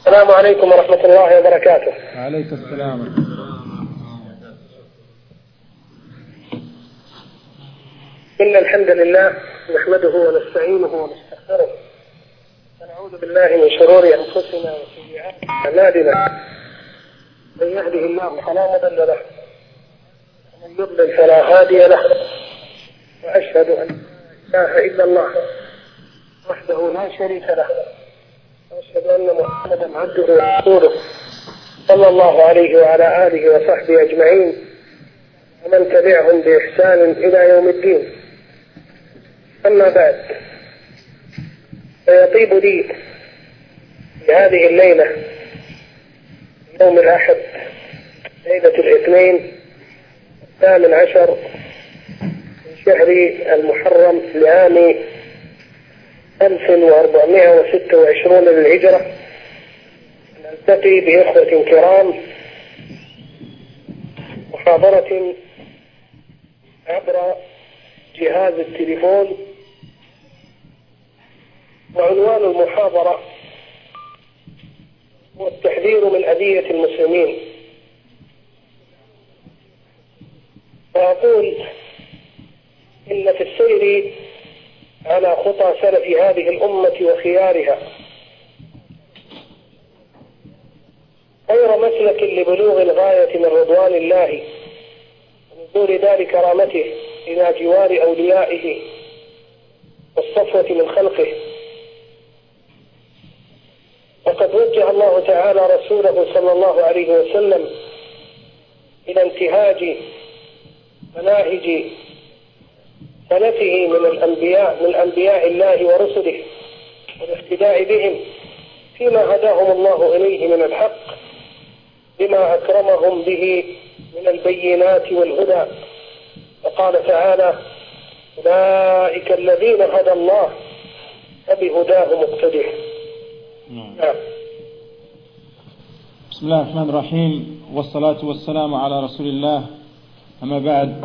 السلام عليكم ورحمة الله وبركاته. وعليكم السلام. إن الحمد لله نحمده ونستعينه ونستغفره ونعوذ بالله من شرور أنفسنا وسيئات أعمالنا. من يهده الله فلا مضل له ومن يضلل فلا هادي له، وأشهد أن لا إله إلا الله وحده لا شريك له، وأشهد أن محمدا عبده ورسوله صلى الله عليه وعلى آله وصحبه أجمعين ومن تبعهم بإحسان إلى يوم الدين. أما بعد، فيطيب لي في هذه الليلة يوم الأحد ليلة الاثنين 18 من شهر المحرم لعام 1426 للهجرة، نلتقي بإخوة كرام محاضرة عبر جهاز التليفون، وعنوان المحاضرة هو التحذير من أذية المسلمين. وأقول إن في السير على خطى سلف هذه الأمة وخيارها غير مسلك لبلوغ الغاية من رضوان الله ونزول دار كرامته إلى جوار أوليائه والصفوة من خلقه. وقد وجه الله تعالى رسوله صلى الله عليه وسلم إلى انتهاج مناهج سلفه من أنبياء الله ورسله والاقتداء بهم فيما هداهم الله إليه من الحق بما أكرمهم به من البينات والهدى. وقال تعالى: أولئك الذين هدى الله فبهداه مقتدر. بسم الله الرحمن الرحيم، والصلاة والسلام على رسول الله. أما بعد,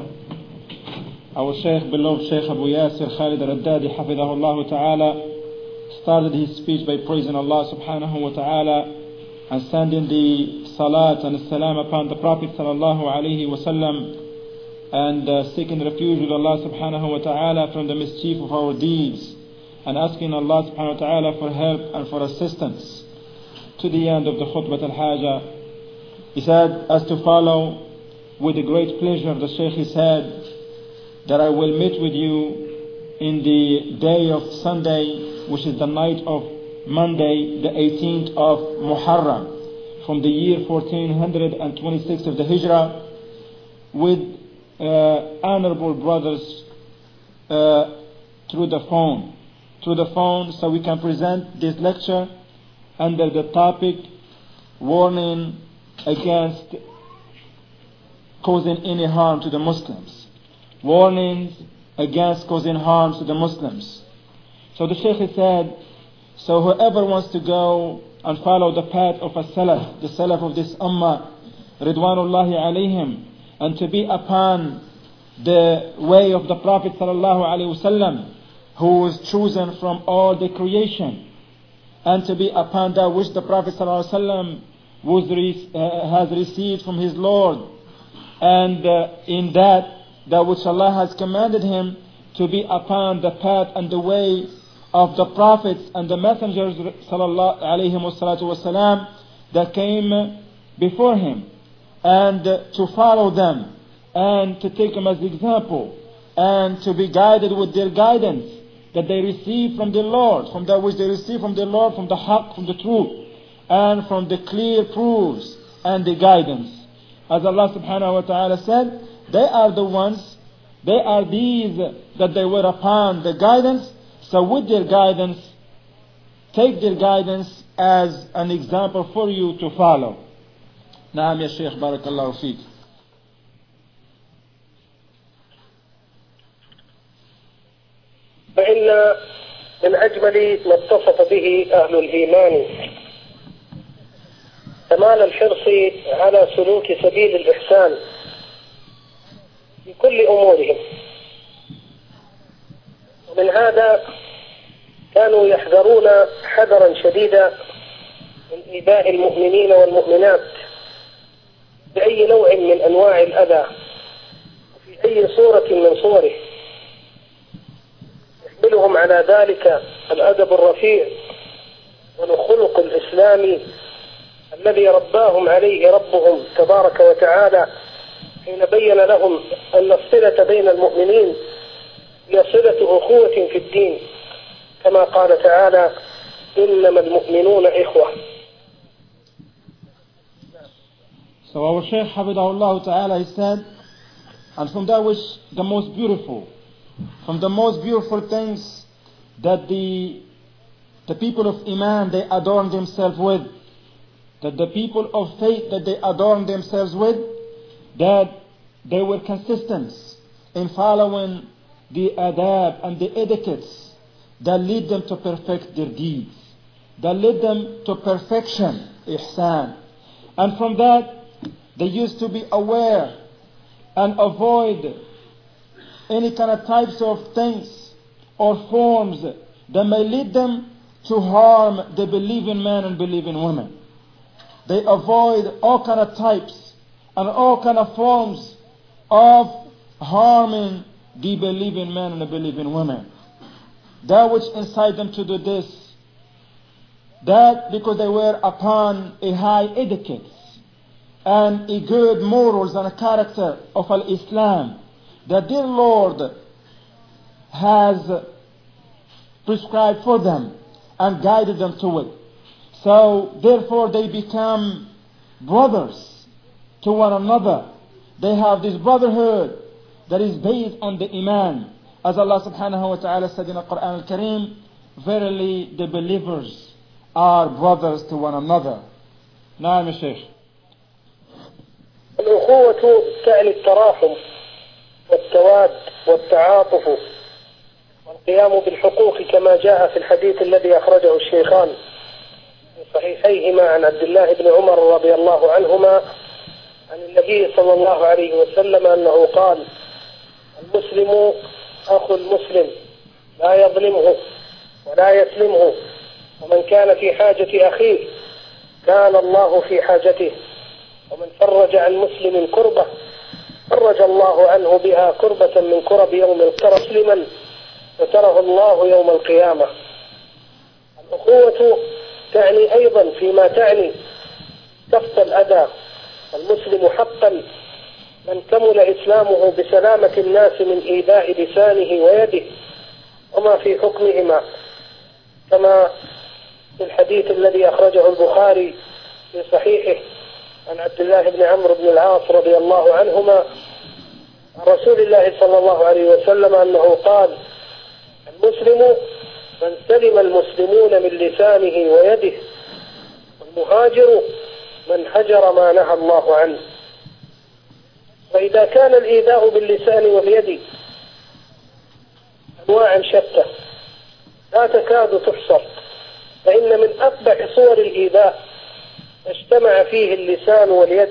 our Shaykh, beloved Shaykh Abu Yasir Khalid al-Raddadi Hafidahullah Ta'ala started his speech by praising Allah subhanahu wa ta'ala and sending the salat and salam upon the Prophet sallallahu alayhi wa sallam, and seeking refuge with Allah subhanahu wa ta'ala from the mischief of our deeds, and asking Allah subhanahu wa ta'ala for help and for assistance. To the end of the khutbah al-haja, he said, as to follow, with a great pleasure, the Shaykh he said that I will meet with you in the day of Sunday, which is the night of Monday, the 18th of Muharram, from the year 1426 of the Hijrah, with honorable brothers through the phone, so we can present this lecture under the topic warning against causing any harm to the Muslims. Warnings against causing harm to the Muslims. So the Shaykh said, so whoever wants to go and follow the path of a Salaf, the Salaf of this Ummah, Ridwanullahi alayhim, and to be upon the way of the Prophet sallallahu alayhi wasallam, who was chosen from all the creation, and to be upon that which the Prophet sallallahu alayhi wasallam has received from his Lord, and in that which Allah has commanded him, to be upon the path and the way of the prophets and the messengers sallallahu alayhi wasallam that came before him, and to follow them and to take them as example, and to be guided with their guidance that they receive from the Lord, from that which they receive from the Lord, from the haqq, from the truth, and from the clear proofs and the guidance. As Allah subhanahu wa ta'ala said, they are the ones, they are these that they were upon the guidance. So with their guidance, take their guidance as an example for you to follow. Naam ya Shaykh, barakallahu feek. فإن من أجمل ما اتصف به أهل الإيمان كمال الحرص على سلوك سبيل الإحسان في كل أمورهم. ومن هذا كانوا يحذرون حذرا شديدا من إيذاء المؤمنين والمؤمنات بأي نوع من أنواع الأذى في أي صورة من صوره، يحملهم على ذلك الأدب الرفيع والخلق الإسلامي الذي رباهم عليه ربهم تبارك وتعالى حين بين لهم أن الصلة بين المؤمنين هي صلة أخوة في الدين، كما قال تعالى: إنما المؤمنون إخوة. So our Shaykh Hafidahullah Ta'ala, he said, and from that which the most beautiful things that the people of Iman, they adorn themselves with, that the people of faith, that they adorn themselves with, that they were consistent in following the adab and the etiquettes that lead them to perfect their deeds, that lead them to perfection, ihsan. And from that, they used to be aware and avoid any kind of types of things or forms that may lead them to harm the believing man and believing women. They avoid all kind of types and all kind of forms of harming the believing man and the believing women. That which incite them to do this, that because they were upon a high etiquette and a good morals and a character of Al-Islam that their Lord has prescribed for them and guided them to it. So therefore they become brothers to one another. They have this brotherhood that is based on the Iman. As Allah subhanahu wa ta'ala said in the Quran al-Kareem, verily the believers are brothers to one another. نعم يا شيخ. الأخوة تعني التراحم والتواد والتعاطف والقيام بالحقوق كما جاء في الحديث الذي أخرجه الشيخان في صحيحيهما عن عبد الله بن عمر رضي الله عنهما عن النبي صلى الله عليه وسلم أنه قال: المسلم أخو المسلم لا يظلمه ولا يسلمه، ومن كان في حاجة أخيه كان الله في حاجته، ومن فرج عن مسلم كربة فرج الله عنه بها كربة من كرب يوم القيامة، مسلما ستره الله يوم القيامة. الأخوة تعني أيضا فيما تعني كف الأذى. المسلم حقا من كمل إسلامه بسلامة الناس من إيذاء لسانه ويده وما في حكمهما، كما في الحديث الذي أخرجه البخاري في صحيحه عن عبد الله بن عمرو بن العاص رضي الله عنهما عن رسول الله صلى الله عليه وسلم أنه قال: المسلم من سلم المسلمون من لسانه ويده، والمهاجر من هجر ما نهى الله عنه. فإذا كان الإيذاء باللسان واليد أنواع شتى لا تكاد تحصر، فإن من أقبح صور الإيذاء اجتمع فيه اللسان واليد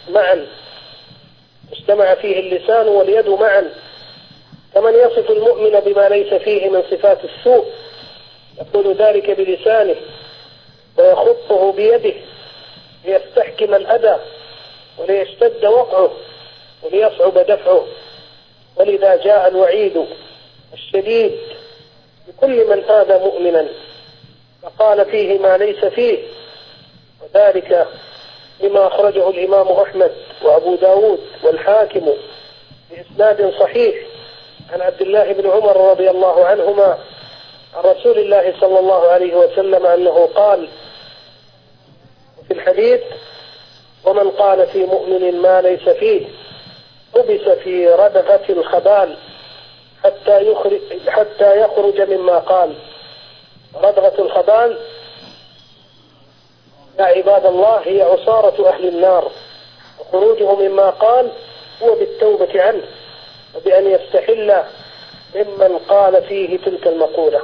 معا، كمن يصف المؤمن بما ليس فيه من صفات السوء، يقول ذلك بلسانه ويخطه بيده ليستحكم الأذى وليشتد وقعه وليصعب دفعه. ولذا جاء الوعيد الشديد لكل من آذى مؤمنا فقال فيه ما ليس فيه، وذلك لما أخرجه الإمام أحمد وأبو داود والحاكم بإسناد صحيح عن عبد الله بن عمر رضي الله عنهما عن رسول الله صلى الله عليه وسلم أنه قال في الحديث: ومن قال في مؤمن ما ليس فيه حبس في ردغة الخبال حتى يخرج مما قال. ردغة الخبال يا عباد الله هي عصارة أهل النار، وخروجه مما قال هو بالتوبة عنه وبأن يستحل ممن قال فيه تلك المقولة.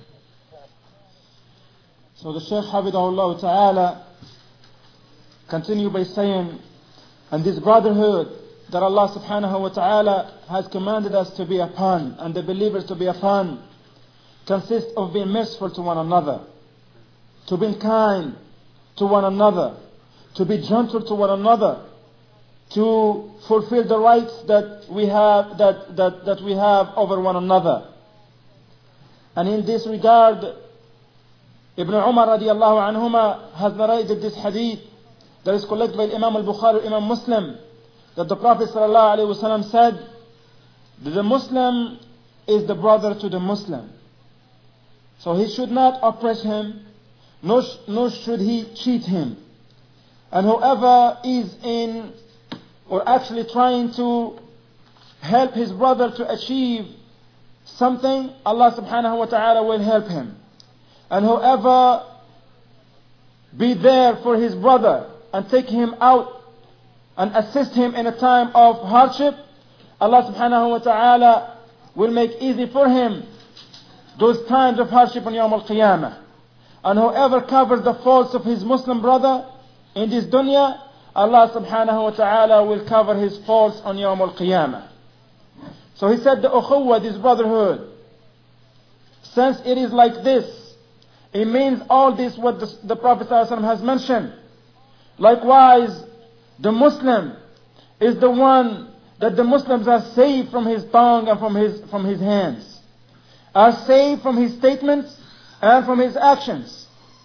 So the Shaykh Hafidahullah Ta'ala continue by saying, and this brotherhood that Allah subhanahu wa ta'ala has commanded us to be upon and the believers to be upon consists of being merciful to one another, to be kind, to one another, to be gentle to one another, to fulfill the rights that we have that we have over one another. And in this regard, Ibn Umar radiallahu anhuma has narrated this hadith that is collected by Imam al-Bukhari, Imam Muslim, that the Prophet sallallahu alaihi wasallam said that the Muslim is the brother to the Muslim. So he should not oppress him, nor should he cheat him. And whoever is in or actually trying to help his brother to achieve something, Allah subhanahu wa ta'ala will help him. And whoever be there for his brother and take him out and assist him in a time of hardship, Allah subhanahu wa ta'ala will make easy for him those times of hardship on Yawm al-Qiyamah. And whoever covers the faults of his Muslim brother in this dunya, Allah subhanahu wa ta'ala will cover his faults on Yawm al-Qiyamah. So he said the ukhuwah, this brotherhood, since it is like this, it means all this what the Prophet ﷺ has mentioned. Likewise, the Muslim is the one that the Muslims are saved from his tongue and from his hands, are saved from his statements and from his actions.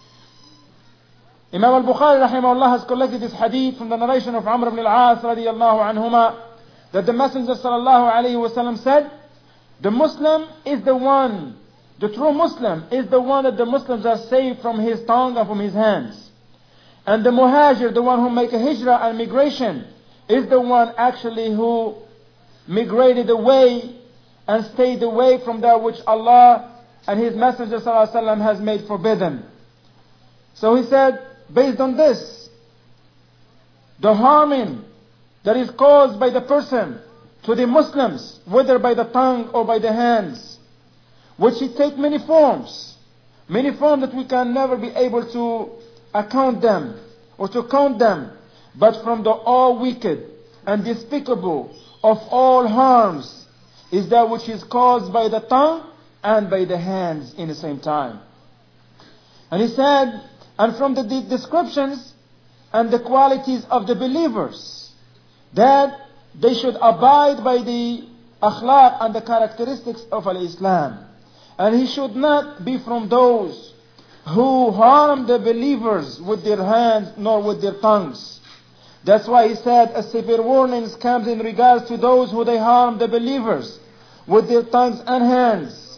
Imam al-Bukhari rahimahullah has collected this hadith from the narration of Amr ibn al-As radiyallahu anhuma, that the Messenger sallallahu alayhi wasallam said, the Muslim is the one, the true Muslim is the one that the Muslims are saved from his tongue and from his hands. And the muhajir, the one who make a hijrah and migration, is the one actually who migrated away and stayed away from that which Allah and His Messenger sallallahu alaihi wasallam has made forbidden. So he said, based on this, the harming that is caused by the person to the Muslims, whether by the tongue or by the hands, which it take many forms that we can never be able to account them or to count them, but from the all wicked and despicable of all harms is that which is caused by the tongue and by the hands in the same time. And he said, and from the descriptions and the qualities of the believers, that they should abide by the akhlaq and the characteristics of al-Islam. And he should not be from those who harm the believers with their hands nor with their tongues. That's why he said a severe warnings comes in regards to those who they harm the believers with their tongues and hands.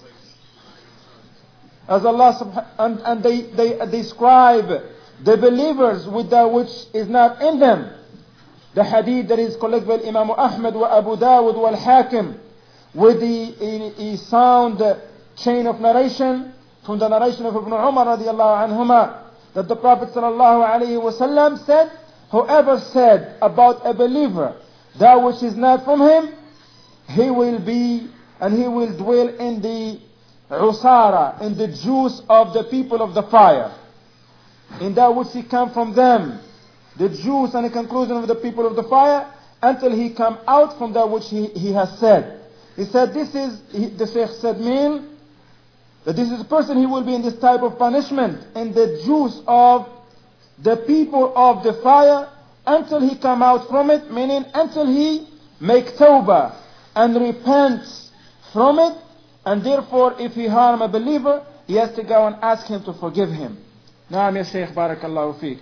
As Allah and they describe the believers with that which is not in them. The hadith that is collected by Imam Ahmad wa Abu Dawud wal Hakim with the sound chain of narration from the narration of Ibn Umar radiallahu anhuma, that the Prophet sallallahu alayhi wasallam said, whoever said about a believer that which is not from him, he will be and he will dwell in the usara, in the juice of the people of the fire, in that which he come from them, the juice and the conclusion of the people of the fire, until he come out from that which he has said. He said this is, the Shaykh said, mean that this is a person, he will be in this type of punishment, in the juice of the people of the fire, until he come out from it, meaning until he make tawbah and repents from it. And therefore, if he harm a believer, he has to go and ask him to forgive him. Naam ya Shaykh, barakallahu feek.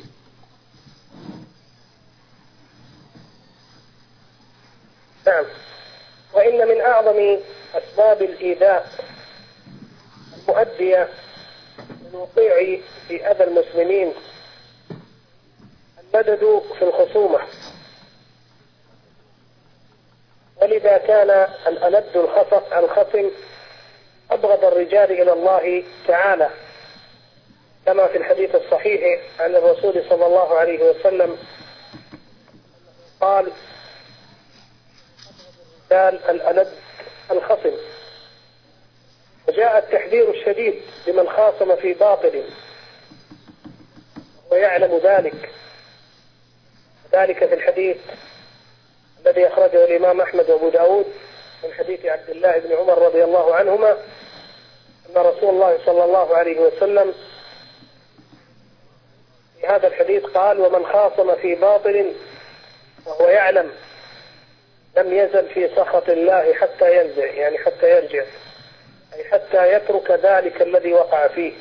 نعم. وإن من أعظم أسباب الإيذاء المؤدية للوقوع في أذى المسلمين المدد في الخصومة، ولذا كان الألد الخصم أبغض الرجال إلى الله تعالى، كما في الحديث الصحيح عن الرسول صلى الله عليه وسلم قال: الألد الخصم. وجاء التحذير الشديد لمن خاصم في باطل ويعلم ذلك، ذلك في الحديث الذي أخرجه الإمام أحمد وأبو داود من حديث عبد الله بن عمر رضي الله عنهما أن رسول الله صلى الله عليه وسلم في في هذا الحديث قال: ومن خاصم في باطل وهو يعلم لم يزل في سخط الله حتى ينزع، يعني حتى يرجع، أي حتى يترك ذلك الذي وقع فيه.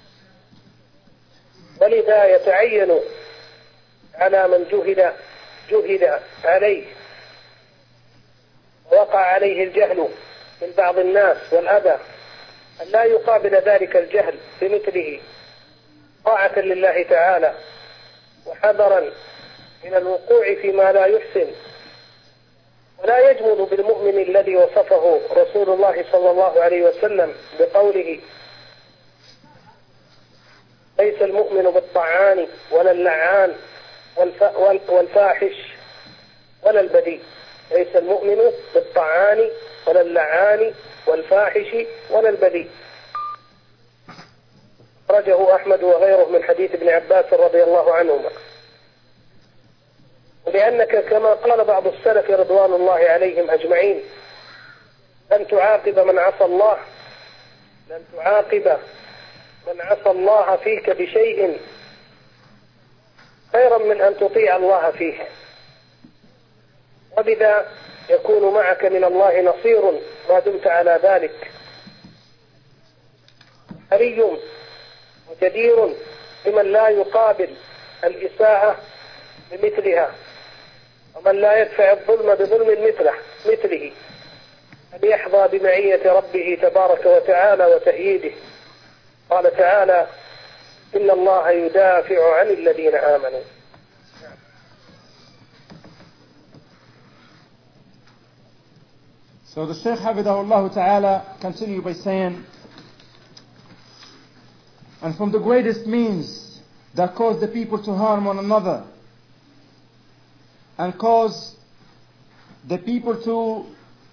ولذا يتعين على من جهد عليه ووقع عليه الجهل من بعض الناس والأذى أن لا يقابل ذلك الجهل بمثله طاعة لله تعالى وحذرا من الوقوع فيما لا يحسن، ولا يجمل بالمؤمن الذي وصفه رسول الله صلى الله عليه وسلم بقوله: ليس المؤمن بالطعان ولا اللعان والفاحش ولا البذيء. ليس المؤمن بالطعان ولا اللعان والفاحش ولا البذيء. أخرجه أحمد وغيره من حديث ابن عباس رضي الله عنهما. ولأنك كما قال بعض السلف رضوان الله عليهم أجمعين: لن تعاقب من عصى الله، لن تعاقب من عصى الله فيك بشيء خيرا من أن تطيع الله فيه، وبذا يكون معك من الله نصير ما دمت على ذلك. حري وجدير بمن لا يقابل الإساءة بمثلها، ومن لا يدفع الظلم بظلم مثله، أن يحظى بمعية ربه تبارك وتعالى وتأييده. قال تعالى: إن الله يدافع عن الذين آمنوا. So the Shaykh Hafidahullah Ta'ala continue by saying, and from the greatest means that cause the people to harm one another and cause the people to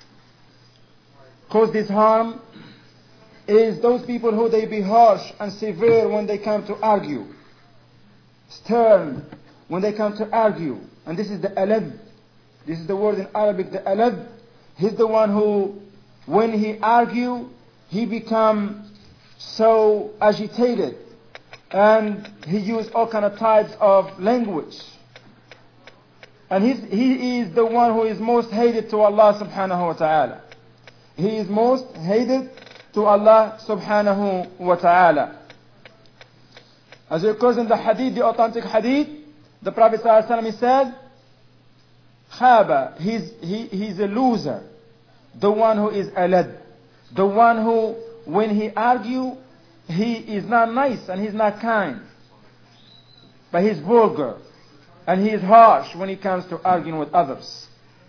cause this harm is those people who they be harsh and severe when they come to argue, stern when they come to argue. And this is the alad. This is the word in Arabic, the alad. He's the one who, when he argue, he become so agitated and he use all kind of types of language. And he is the one who is most hated to Allah subhanahu wa ta'ala. He is most hated to Allah subhanahu wa ta'ala. As it occurs in the hadith, the authentic hadith, the Prophet sallallahu alaihi wasallam said, Khaba, he's a loser. The one who is alad. The one who, when he argue, he is not nice and he's not kind. But he's vulgar. And he is harsh when it comes to arguing with others.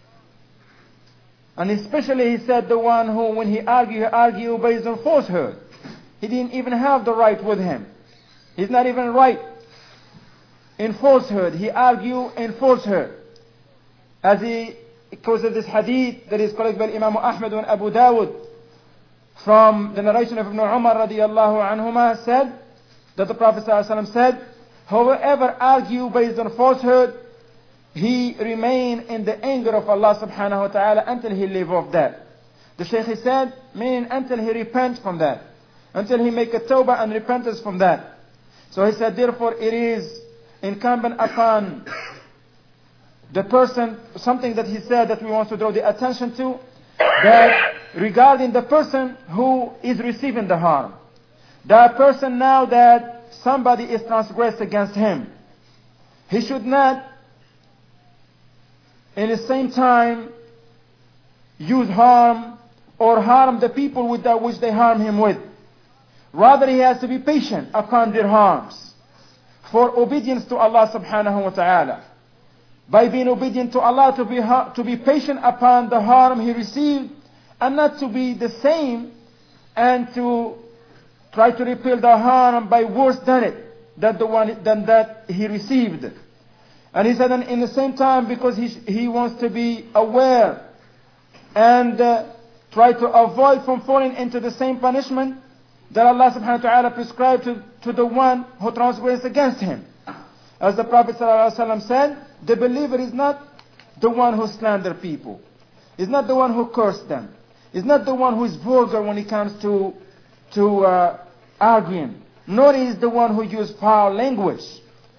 And especially he said the one who, when he argue based on falsehood. He didn't even have the right with him. He's not even right in falsehood. He argue in falsehood. As because of this hadith that is collected by Imam Ahmad and Abu Dawud from the narration of Ibn Umar radiyallahu anhuma said that the Prophet ﷺ said, whoever argue based on falsehood, he remain in the anger of Allah subhanahu wa ta'ala until he leave off that. The Shaykh said, meaning until he repents from that. Until he make a tawbah and repentance from that. So he said, therefore it is incumbent upon the person, something that he said that we want to draw the attention to, that regarding the person who is receiving the harm. That person now that somebody is transgressed against him, he should not in the same time use harm or harm the people with that which they harm him with. Rather he has to be patient upon their harms for obedience to Allah subhanahu wa ta'ala. By being obedient to Allah, to be patient upon the harm he received, and not to be the same and to try to repel the harm by worse than that he received. And he said, and in the same time, because he wants to be aware and try to avoid from falling into the same punishment that Allah subhanahu wa ta'ala prescribed to the one who transgressed against him. As the Prophet sallallahu alaihi wasallam said, the believer is not the one who slanders people. Is not the one who curses them. Is not the one who is vulgar when it comes to arguing. Nor is the one who uses foul language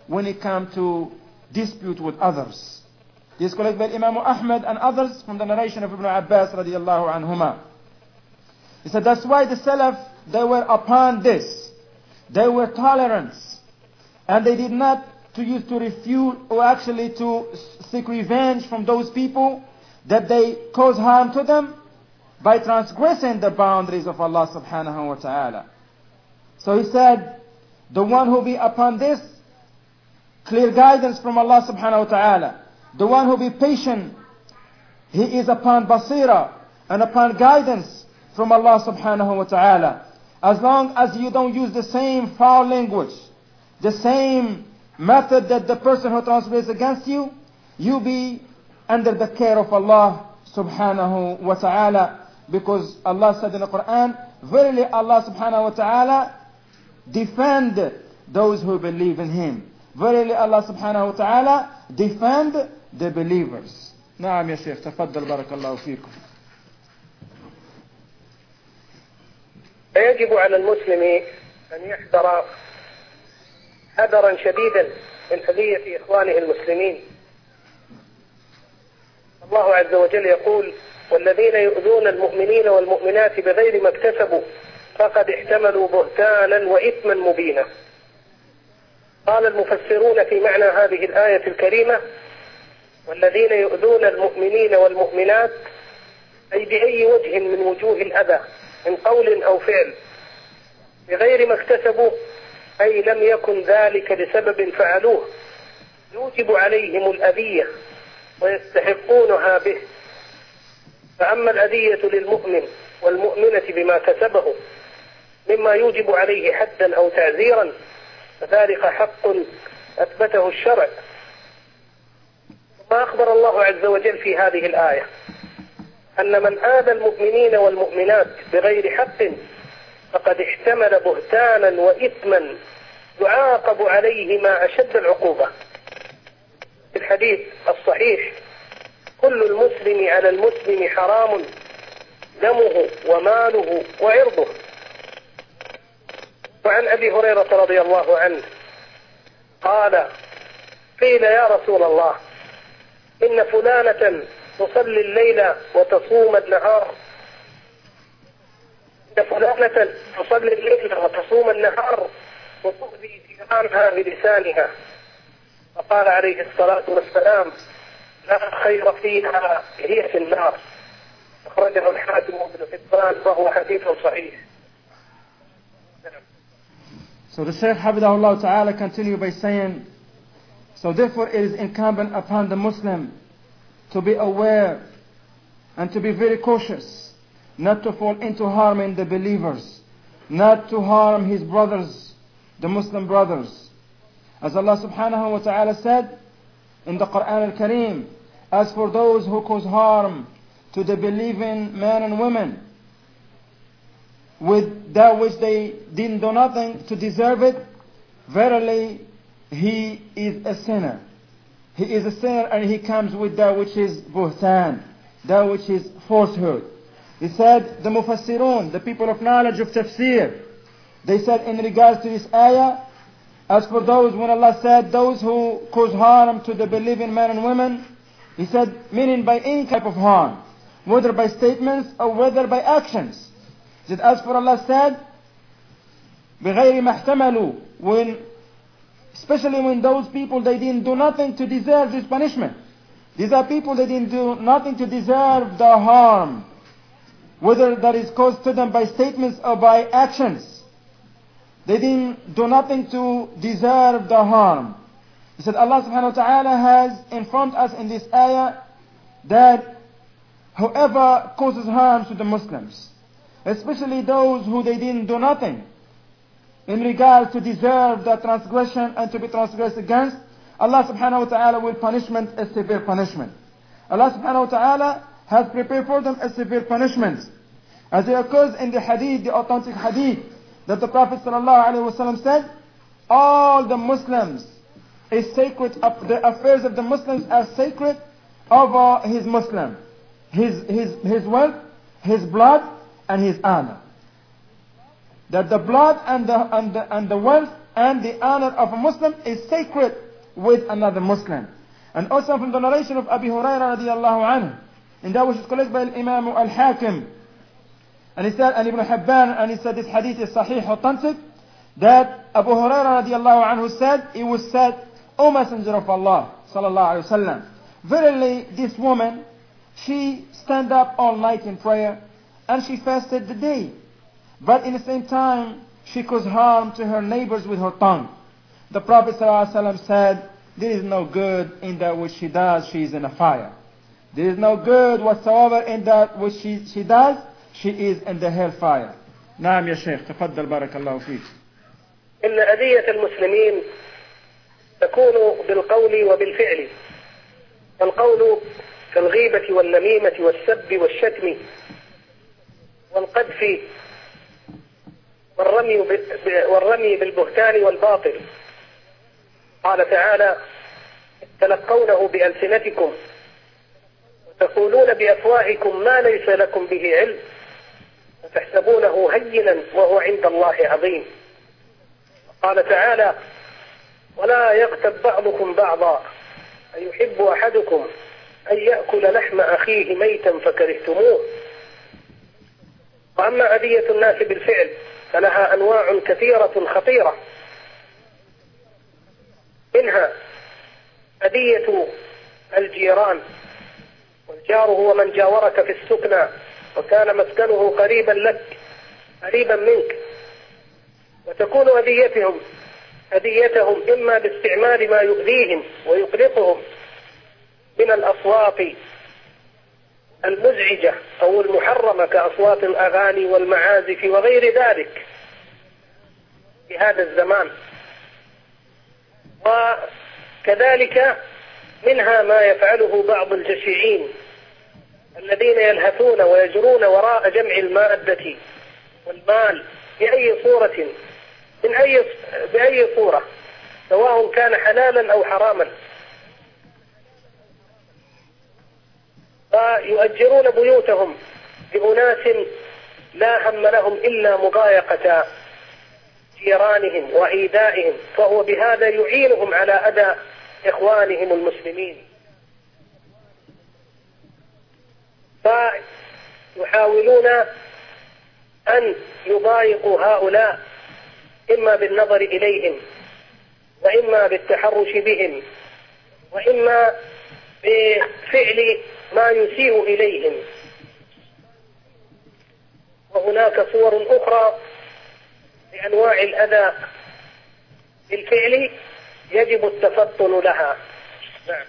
when it comes to dispute with others. This is collected by Imam Ahmad and others from the narration of Ibn Abbas radiallahu anhuma. He said that's why the Salaf, they were upon this. They were tolerant. And they did not to use to refute or actually to seek revenge from those people that they cause harm to them by transgressing the boundaries of Allah subhanahu wa ta'ala. So he said, the one who be upon this, clear guidance from Allah subhanahu wa ta'ala. The one who be patient, he is upon basira and upon guidance from Allah subhanahu wa ta'ala. As long as you don't use the same foul language, the same method that the person who transgresses against you, you be under the care of Allah subhanahu wa ta'ala. Because Allah said in the Quran, verily Allah subhanahu wa ta'ala defend those who believe in Him. Verily Allah subhanahu wa ta'ala defend the believers. نعم يا شيخ تفضل بارك الله فيكم. فيجب على المسلم أن يحذر حذرا شديدا من أذية إخوانه المسلمين. الله عز وجل يقول والذين يؤذون المؤمنين والمؤمنات بغير ما اكتسبوا فقد احتملوا بهتانا وإثما مبينا. قال المفسرون في معنى هذه الآية الكريمة والذين يؤذون المؤمنين والمؤمنات أي بأي وجه من وجوه الأذى من قول أو فعل بغير ما اكتسبوا أي لم يكن ذلك لسبب فعلوه يوجب عليهم الأذية ويستحقونها به. فأما الأذية للمؤمن والمؤمنة بما كسبه مما يوجب عليه حدا أو تعزيرا فذلك حق أثبته الشرع. ما أخبر الله عز وجل في هذه الآية أن من آذى المؤمنين والمؤمنات بغير حق فقد احتمل بهتانا وإثما يعاقب عليه ما أشد العقوبة. في الحديث الصحيح كل المسلم على المسلم حرام دمه وماله وعرضه. وعن أبي هريرة رضي الله عنه قال قيل يا رسول الله إن فلانة تصلي الليل وتصوم النهار إن فلانة تصلي الليل وتصوم النهار وتؤذي جيرانها بلسانها. فقال عليه الصلاة والسلام لا خير فيها هي في النار. أخرجه الحاكم وابن حبان وهو حديث صحيح. So the Shaykh Hafidahullah Ta'ala continue by saying, so therefore it is incumbent upon the Muslim to be aware and to be very cautious, not to fall into harming the believers, not to harm his brothers, the Muslim brothers. As Allah subhanahu wa ta'ala said in the Quran al-Kareem, as for those who cause harm to the believing men and women with that which they didn't do nothing to deserve it, verily he is a sinner. He is a sinner and he comes with that which is buhtan, that which is falsehood. He said, the Mufassirun, the people of knowledge of tafsir, they said in regards to this ayah, as for those, when Allah said, those who cause harm to the believing men and women, He said, meaning by any type of harm, whether by statements or whether by actions. He said, as for Allah said, بِغَيْرِ مَحْتَمَلُوا, when, especially when those people, they didn't do nothing to deserve this punishment. These are people that didn't do nothing to deserve the harm, whether that is caused to them by statements or by actions. They didn't do nothing to deserve the harm. He said Allah subhanahu wa ta'ala has informed us in this ayah that whoever causes harm to the Muslims, especially those who they didn't do nothing in regards to deserve the transgression and to be transgressed against, Allah subhanahu wa ta'ala will punishment a severe punishment. Allah subhanahu wa ta'ala has prepared for them a severe punishment. As it occurs in the hadith, the authentic hadith, that the Prophet ﷺ said, all the Muslims is sacred, the affairs of the Muslims are sacred over his Muslim, his wealth, his blood, and his honor. That the blood and the wealth and the honor of a Muslim is sacred with another Muslim. And also from the narration of Abu Hurairah radiallahu anhu, and that which is collected by Imam al-Hakim, and he said, and Ibn Hibban, and he said this hadith is sahih, authentic, that Abu Hurairah radiallahu anhu said, it was said, O Messenger of Allah sallallahu alaihi wasallam, verily this woman, she stand up all night in prayer, and she fasted the day, but in the same time she caused harm to her neighbors with her tongue. The Prophet sallallahu alaihi wasallam said, there is no good in that which she does, she is in a fire. There is no good whatsoever in that which she does, she is in the hellfire. نعم يا شيخ تفضل بارك الله فيك. إن أذية المسلمين تكون بالقول وبالفعل. القول كالغيبة والنميمة والسب والشتم والقذف والرمي بالبهتان والباطل. قال تعالى تلقونه بألسنتكم وتقولون بأفواهكم ما ليس لكم به علم وتحسبونه هينا وهو عند الله عظيم. قال تعالى ولا يغتب بعضكم بعضا أيحب أحدكم أن يأكل لحم أخيه ميتا فكرهتموه. وأما أذية الناس بالفعل فلها أنواع كثيرة خطيرة، منها أذية الجيران، والجار هو من جاورك في السكنى وكان مسكنه قريبا لك قريبا منك، وتكون أذيتهم إما باستعمال ما يؤذيهم ويقلقهم من الأصوات المزعجة أو المحرمة كأصوات الأغاني والمعازف وغير ذلك في هذا الزمان. وكذلك منها ما يفعله بعض الجشعين الذين يلهثون ويجرون وراء جمع المادة والمال بأي صورة بأي صورة سواء كان حلالا أو حراما، فيؤجرون بيوتهم لأناس لا هم لهم إلا مضايقة جيرانهم وإيذائهم، فهو بهذا يعينهم على أذى إخوانهم المسلمين. فيحاولون أن يضايقوا هؤلاء إما بالنظر إليهم وإما بالتحرش بهم وإما بفعل ما يسيء إليهم. وهناك صور أخرى لأنواع الأذى بالفعل يجب التفطن لها. نعم.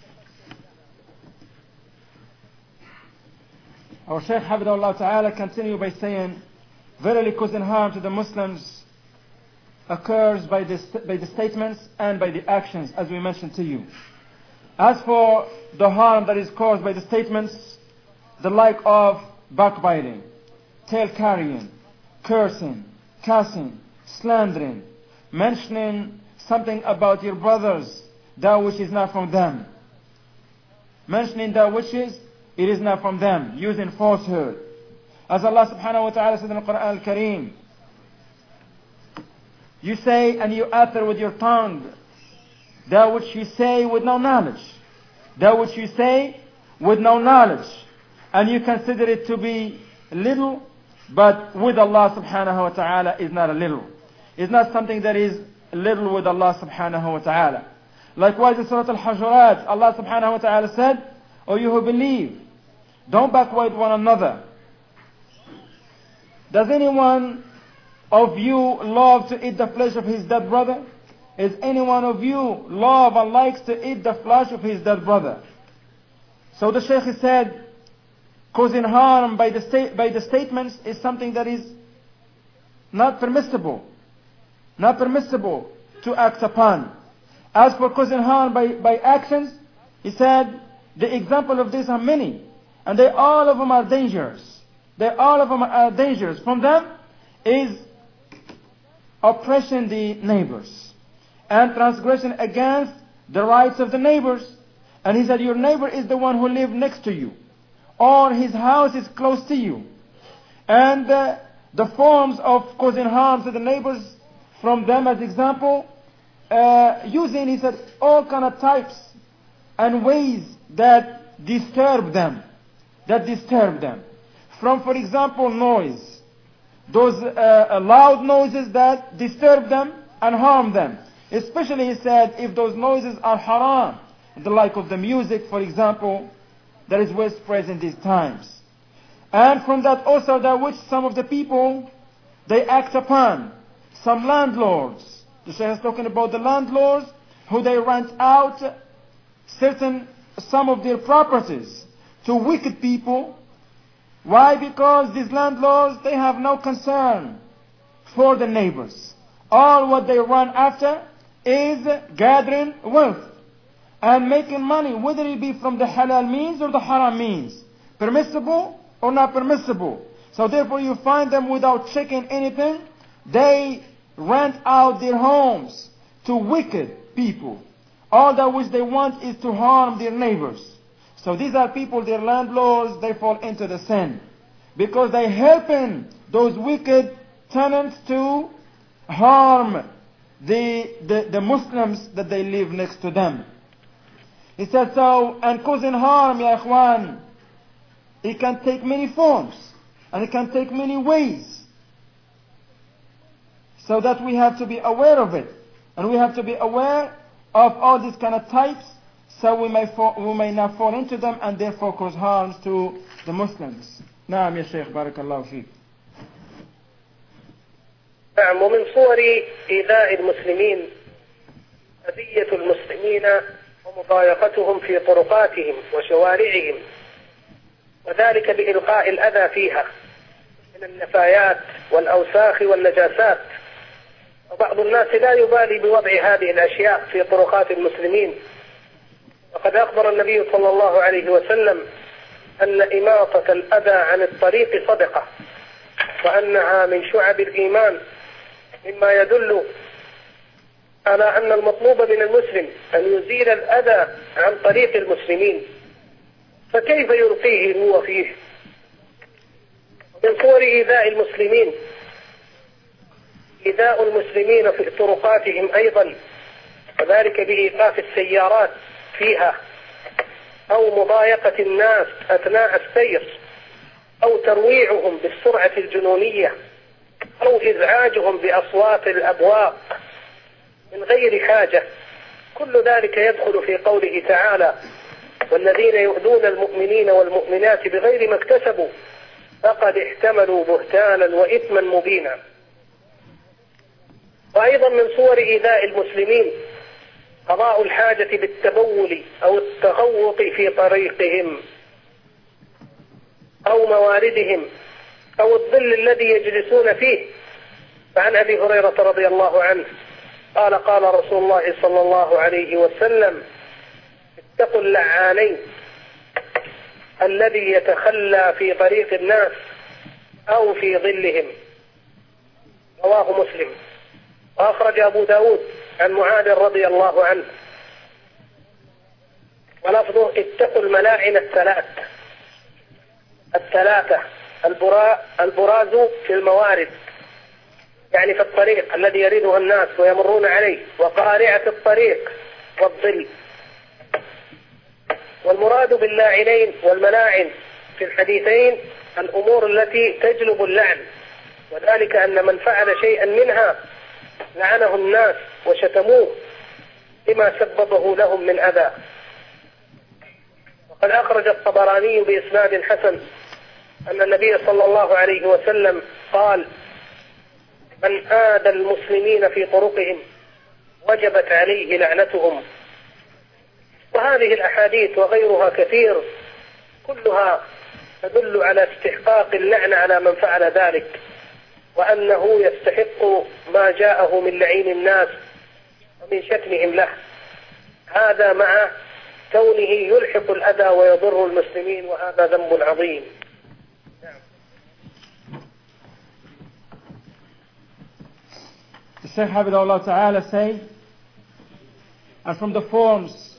Our Shaykh Hafidahullah Ta'ala continue by saying, verily causing harm to the Muslims occurs by the statements and by the actions, as we mentioned to you. As for the harm that is caused by the statements, the like of backbiting, tale carrying, cursing, cussing, slandering, mentioning something about your brothers, that which is not from them, mentioning that which it is not from them, using falsehood. As Allah subhanahu wa ta'ala said in the Quran al-Kareem, you say and you utter with your tongue that which you say with no knowledge. That which you say with no knowledge. And you consider it to be little, but with Allah subhanahu wa ta'ala is not a little. It's not something that is little with Allah subhanahu wa ta'ala. Likewise in Surah Al-Hujurat, Allah subhanahu wa ta'ala said, O you who believe, don't backward one another. Does anyone of you love to eat the flesh of his dead brother? Is any one of you love and likes to eat the flesh of his dead brother? So the Shaykh said, causing harm by the statements is something that is not permissible to act upon. As for causing harm by actions, he said, the example of this are many, and all of them are dangerous. From them is oppression the neighbors and transgression against the rights of the neighbors. And he said, your neighbor is the one who lives next to you, or his house is close to you. And the forms of causing harm to the neighbors from them as example, using, he said, all kind of types and ways that disturb them. From, for example, noise. Those loud noises that disturb them and harm them. Especially, he said, if those noises are haram, the like of the music, for example, that is widespread in these times. And from that also that which some of the people, they act upon. Some landlords. The Shaykh is talking about the landlords who they rent out some of their properties to wicked people. Why? Because these landlords, they have no concern for the neighbors. All what they run after is gathering wealth and making money, whether it be from the halal means or the haram means. Permissible or not permissible. So therefore you find them without checking anything. They rent out their homes to wicked people. All that which they want is to harm their neighbors. So these are people, their landlords, they fall into the sin. Because they helping those wicked tenants to harm the Muslims that they live next to them. He said so, and causing harm, ya ikhwan, it can take many forms, and it can take many ways. So that we have to be aware of it. And we have to be aware of all these kind of types, so we may not fall into them and therefore cause harms to the Muslims. نعم يا شيخ بارك الله فيك. نعم. ومن صور إيذاء المسلمين أذية المسلمين ومضايقتهم في طرقاتهم وشوارعهم، وذلك بإلقاء الأذى فيها من النفايات والأوساخ والنجاسات. وبعض الناس لا يبالي بوضع هذه الأشياء في طرقات المسلمين. وقد أخبر النبي صلى الله عليه وسلم أن إماطة الأذى عن الطريق صدقة، وأنها من شعب الإيمان، مما يدل على أن المطلوب من المسلم أن يزيل الأذى عن طريق المسلمين، فكيف يلقيه هو فيه؟ من صور إيذاء المسلمين إيذاء المسلمين في طرقاتهم أيضا، وذلك بإيقاف السيارات فيها، أو مضايقة الناس أثناء السير، أو ترويعهم بالسرعة الجنونية، أو إزعاجهم بأصوات الأبواق من غير حاجة. كل ذلك يدخل في قوله تعالى: والذين يؤذون المؤمنين والمؤمنات بغير ما اكتسبوا فقد احتملوا بهتانا وإثما مبينا. وأيضا من صور إيذاء المسلمين قضاء الحاجة بالتبول أو التغوط في طريقهم أو مواردهم أو الظل الذي يجلسون فيه. فعن أبي هريرة رضي الله عنه قال: قال رسول الله صلى الله عليه وسلم: اتقوا اللعانين، الذي يتخلى في طريق الناس أو في ظلهم. رواه مسلم. وأخرج أبو داود عن معاذ رضي الله عنه ولفظه: اتقوا الملاعن الثلاثة، البراز في الموارد، يعني في الطريق الذي يريده الناس ويمرون عليه، وقارعة الطريق، والظل. والمراد باللاعنين والملاعن في الحديثين الأمور التي تجلب اللعن، وذلك أن من فعل شيئا منها لعنه الناس وشتموه بما سببه لهم من أذى. وقد أخرج الطبراني بإسناد حسن أن النبي صلى الله عليه وسلم قال: من آذى المسلمين في طرقهم وجبت عليه لعنتهم. وهذه الأحاديث وغيرها كثير كلها تدل على استحقاق اللعن على من فعل ذلك، وأنه يستحق ما جاءه من لعين الناس ومن شتمهم له، هذا مع كونه يلحق الأذى ويضر المسلمين، وهذا ذنب عظيم. The Shaykh Habibullah Ta'ala say, and from the forms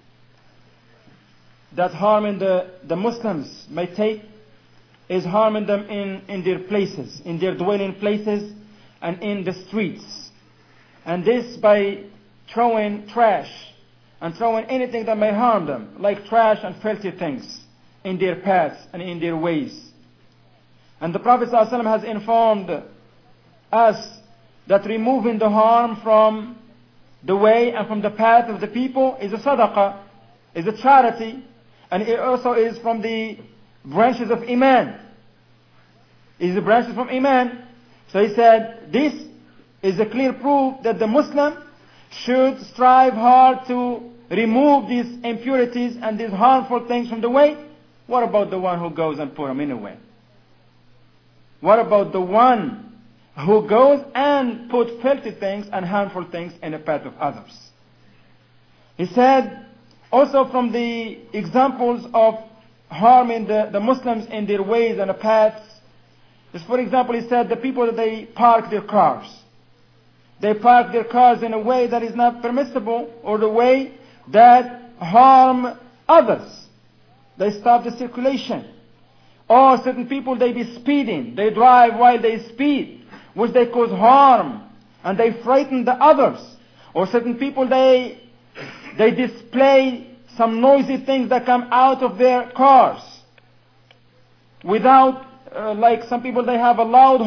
that harming the Muslims may take is harming them in their places, in their dwelling places, and in the streets. And this by throwing trash and throwing anything that may harm them, like trash and filthy things, in their paths and in their ways. And the Prophet ﷺ has informed us that removing the harm from the way and from the path of the people is a sadaqah, is a charity, and it also is from the branches of Iman. It is the branches from Iman. So he said, this is a clear proof that the Muslim should strive hard to remove these impurities and these harmful things from the way. What about the one who goes and put them in a way? What about the one who goes and put filthy things and harmful things in the path of others? He said, also from the examples of harming the Muslims in their ways and paths, is, for example, he said, the people that they park their cars. They park their cars in a way that is not permissible, or the way that harm others. They stop the circulation. Or certain people, they be speeding. They drive while they speed, which they cause harm, and they frighten the others. Or certain people, they display some noisy things that come out of their cars without, like some people, they have a loud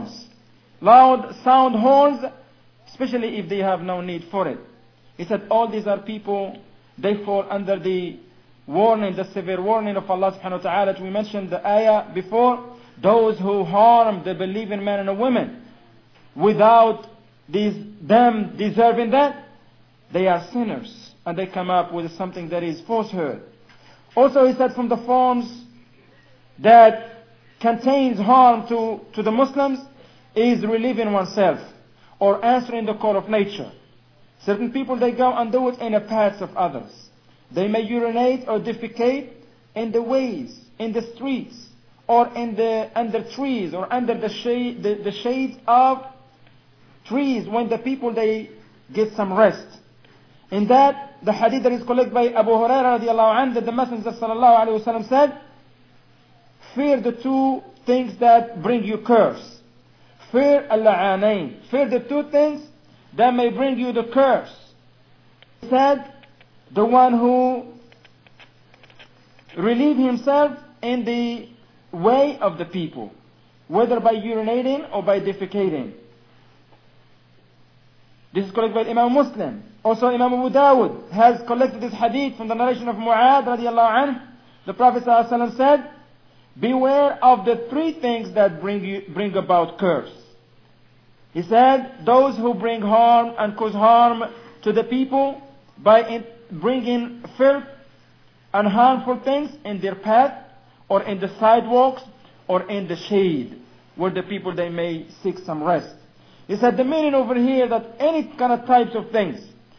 sound horns, especially if they have no need for it. He said all these are people, they fall under the warning, the severe warning of Allah subhanahu wa ta'ala. We mentioned the ayah before, those who harm the believing men and women without them deserving that, they are sinners, and they come up with something that is falsehood. Also he said from the forms that contains harm to the Muslims is relieving oneself or answering the call of nature. Certain people, they go and do it in the paths of others. They may urinate or defecate in the ways, in the streets, or under trees, or under the shades of trees, when the people, they get some rest. In that, the hadith that is collected by Abu Hurairah radiallahu anhu, that the Messenger sallallahu alayhi wa sallam said, fear the two things that bring you curse. Fear al-la'anain. Fear the two things that may bring you the curse. He said, the one who relieve himself in the way of the people, whether by urinating or by defecating. This is collected by Imam Muslim. Also Imam Abu Dawud has collected this hadith from the narration of Mu'adh radiallahu anhu. The Prophet ﷺ said, beware of the three things that bring about curse. He said, those who bring harm and cause harm to the people by bringing filth and harmful things in their path, or in the sidewalks, or in the shade, where the people, they may seek some rest. He said the meaning over here, that any kind of types of things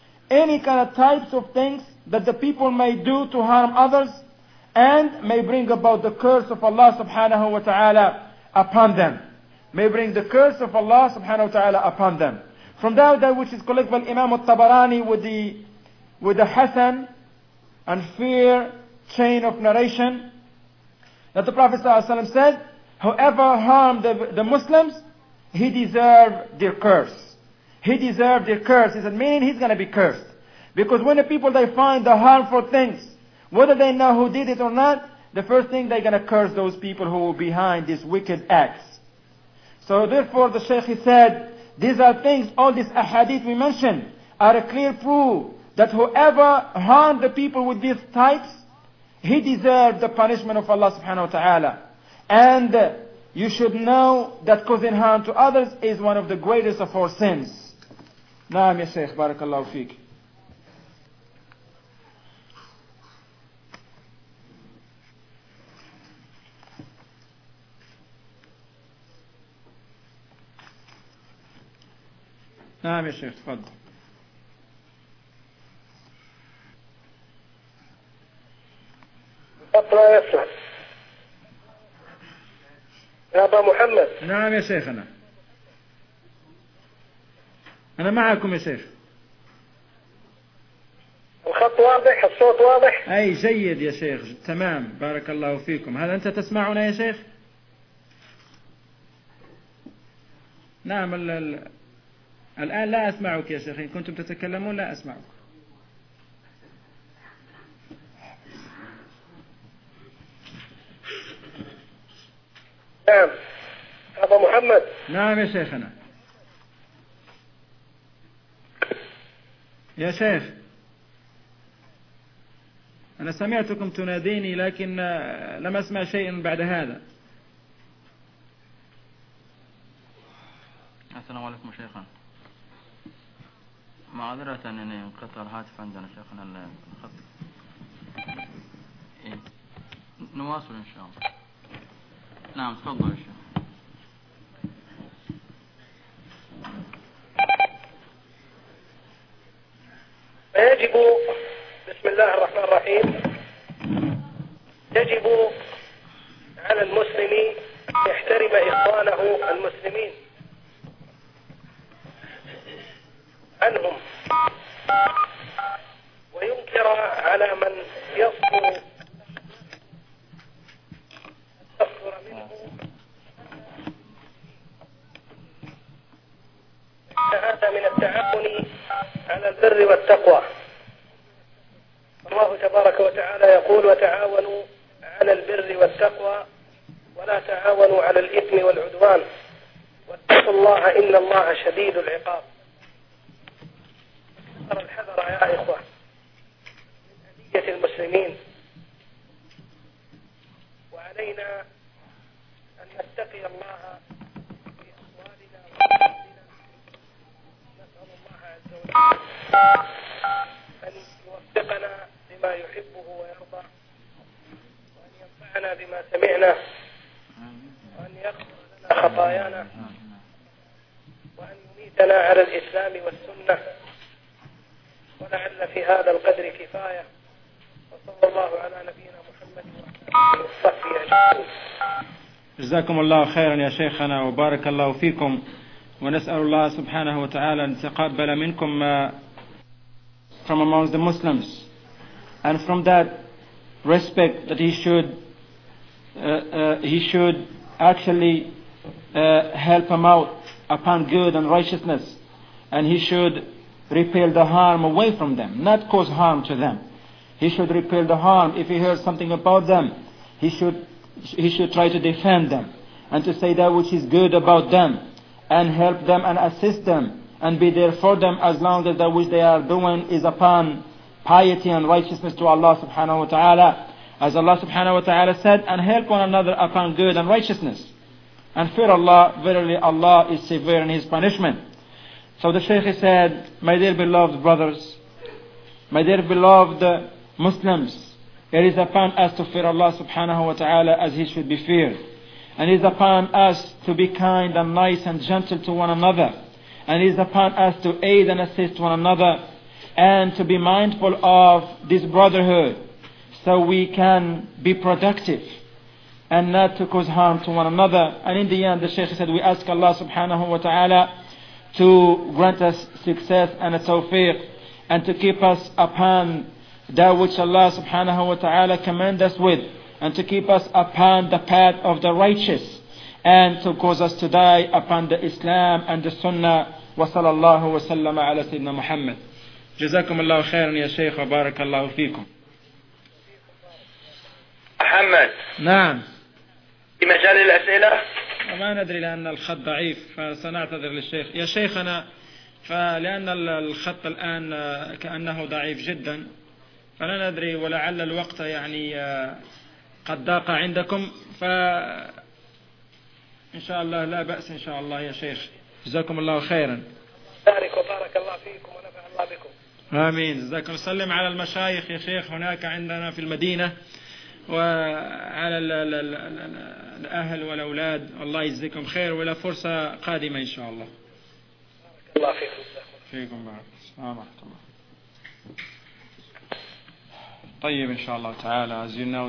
that the people may do to harm others, and may bring about the curse of Allah subhanahu wa ta'ala upon them. May bring the curse of Allah subhanahu wa ta'ala upon them. From that which is collected by Imam al-Tabarani with the Hasan and fair chain of narration, that the Prophet ﷺ said, whoever harmed the Muslims, he deserved their curse. He deserved their curse. He said, meaning he's going to be cursed. Because when the people, they find the harmful things, whether they know who did it or not, the first thing they're going to curse those people who were behind these wicked acts. So therefore the Shaykh, he said, these are things, all these ahadith we mentioned, are a clear proof that whoever harmed the people with these types, he deserved the punishment of Allah subhanahu wa ta'ala. And you should know that causing harm to others is one of the greatest of all sins. Naam ya Shaykh, barakallahu feek. نعم يا شيخ تفضل. لا يسمع يا أبا محمد. نعم يا شيخنا، أنا معكم يا شيخ. الخط واضح، الصوت واضح. أي جيد يا شيخ، تمام، بارك الله فيكم. هل أنت تسمعنا يا شيخ؟ نعم. الآن لا أسمعك يا شيخ، إن كنتم تتكلمون لا أسمعك. نعم أبا محمد. نعم يا شيخنا. يا شيخ أنا سمعتكم تناديني لكن لم أسمع شيئا بعد هذا. السلام عليكم شيخنا، معذرة أنني انقطع الهاتف عندنا شيخنا الخط. إيه؟ نواصل إن شاء الله. نعم تفضل يا شيخ. يجب بسم الله الرحمن الرحيم يجب على المسلم أن يحترم إخوانه المسلمين عنهم، وينكر على من يصدر منه هذا من التعاون على البر والتقوى. الله تبارك وتعالى يقول: وتعاونوا على البر والتقوى ولا تعاونوا على الإثم والعدوان واتقوا الله إن الله شديد العقاب. الحذر يا إخوة من أذية المسلمين، وعلينا أن نتقي الله في أقوالنا وأفعالنا. نسأل الله عز وجل أن يوفقنا لما يحبه ويرضى، وأن ينفعنا بما سمعنا، وأن يغفر لنا خطايانا، وأن يميتنا على الإسلام والسنة. ولعل في هذا القدر كفاية، وصلى الله على نبينا محمد وعلى وصحبه أجمعين. جزاكم الله خيرا يا شيخنا وبارك الله فيكم، ونسأل الله سبحانه وتعالى أن يتقبل منكم from amongst the Muslims, and from that respect that he should actually help them out upon good and righteousness, and he should repel the harm away from them, not cause harm to them. He should repel the harm. If he hears something about them, he should try to defend them and to say that which is good about them and help them and assist them and be there for them, as long as that which they are doing is upon piety and righteousness to Allah subhanahu wa ta'ala. As Allah subhanahu wa ta'ala said, and help one another upon good and righteousness. And fear Allah, verily Allah is severe in His punishment. So the Shaykh said, my dear beloved brothers, my dear beloved Muslims, it is upon us to fear Allah subhanahu wa ta'ala as He should be feared. And it is upon us to be kind and nice and gentle to one another. And it is upon us to aid and assist one another, and to be mindful of this brotherhood, so we can be productive and not to cause harm to one another. And in the end, the Shaykh said, we ask Allah subhanahu wa ta'ala to grant us success and a tawfiq, and to keep us upon that which Allah subhanahu wa ta'ala command us with, and to keep us upon the path of the righteous, and to cause us to die upon the Islam and the Sunnah. Wa sallallahu wa sallama ala Sayyidina Muhammad. جزاكم الله خيرا يا شيخ وبارك الله فيكم. محمد. نعم. في مجال الأسئلة؟ ما ندري لأن الخط ضعيف، فسنعتذر للشيخ. يا شيخنا، فلأن الخط الآن كأنه ضعيف جدا، فلا ندري، ولعل الوقت يعني قد ضاق عندكم، فإن شاء الله لا بأس إن شاء الله يا شيخ. جزاكم الله خيرا. بارك وبارك الله فيكم ونفع الله بكم. آمين. جزاكم. سلم على المشايخ يا شيخ هناك عندنا في المدينة، وعلى الأهل والأولاد. الله يجزيكم خير، وإلى فرصة قادمة إن شاء الله. بارك الله فيكم. بارك. السلام ورحمة الله. طيب إن شاء الله تعالى. As you know,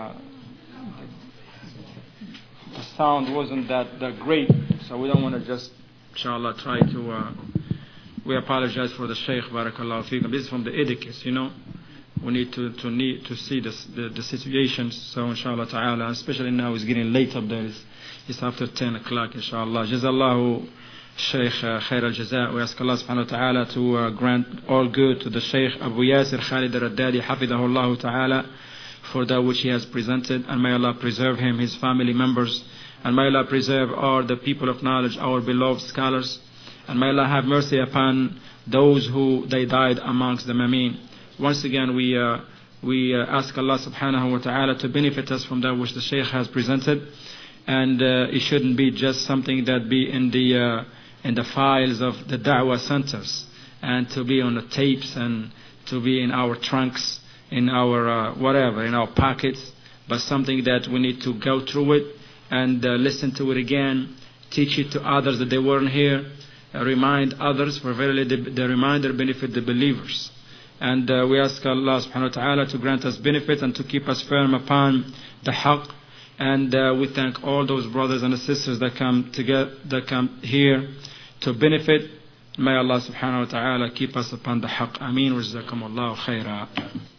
the sound wasn't that great, so we don't want to just inshallah try to we apologize for the Shaykh. Barakallahu feekum. This is from the etiquette, you know. We need to see the situations. So inshallah ta'ala, especially now it's getting late up there. It's after 10 o'clock inshallah. Jazallahu Shaykh Khair al-Jaza. We ask Allah subhanahu wa ta'ala to grant all good to the Shaykh Abu Yasir Khalid al-Raddadi hafidahullah ta'ala for that which he has presented, and may Allah preserve him, his family members, and may Allah preserve all the people of knowledge, our beloved scholars, and may Allah have mercy upon those who they died amongst them. Ameen. Once again we ask Allah subhanahu wa ta'ala to benefit us from that which the Shaykh has presented, and it shouldn't be just something that be in the files of the da'wah centers, and to be on the tapes, and to be in our trunks, in our whatever, in our pockets, but something that we need to go through it and listen to it again, teach it to others that they weren't here, remind others, for verily the reminder benefit the believers. And we ask Allah subhanahu wa ta'ala to grant us benefit and to keep us firm upon the haqq. And we thank all those brothers and sisters that come together, that come here to benefit. May Allah subhanahu wa ta'ala keep us upon the haqq. Ameen. Wa jazakumullahu khaira.